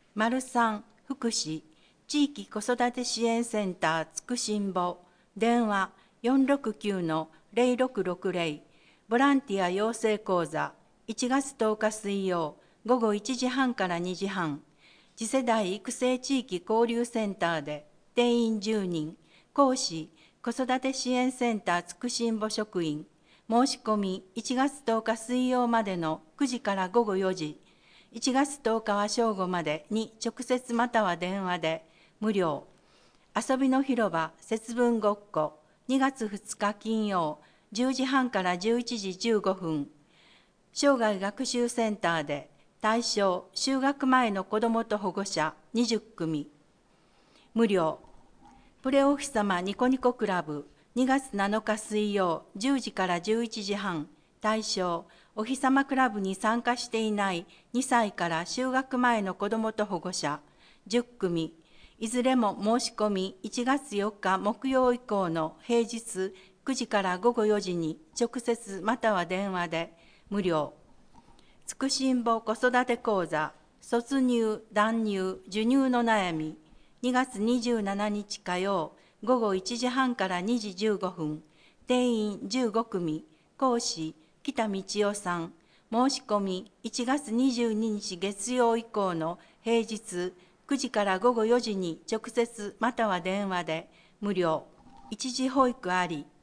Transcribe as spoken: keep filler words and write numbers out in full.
丸三福祉地域子育て支援センターつくしんぼ電話 よんろくきゅうのゼロろくろくゼロ ボランティア養成講座いちがつとおか水曜午後いちじはんからにじはん次世代育成地域交流センターで定員じゅうにん講師子育て支援センターつくしんぼ職員申し込みいちがつとおか水曜までのくじから午後よじいちがつとおかは正午までに直接または電話で無料。遊びの広場節分ごっこにがつふつか金曜じゅうじはんからじゅういちじじゅうごふん生涯学習センターで対象就学前の子どもと保護者にじゅっくみ無料。プレお日様ニコニコクラブにがつなのか水曜じゅうじからじゅういちじはん対象お日様クラブに参加していないにさいから就学前の子どもと保護者じゅっくみいずれも申し込みいちがつよっか木曜以降の平日くじから午後よじに直接または電話で無料。つくしんぼ子育て講座卒乳断乳授乳の悩みにがつにじゅうしちにち火曜午後いちじはんからにじじゅうごふん定員じゅうごくみ講師北道夫さん申し込みいちがつにじゅうににち月曜以降の平日くじから午後よじに直接または電話で無料。一時保育あり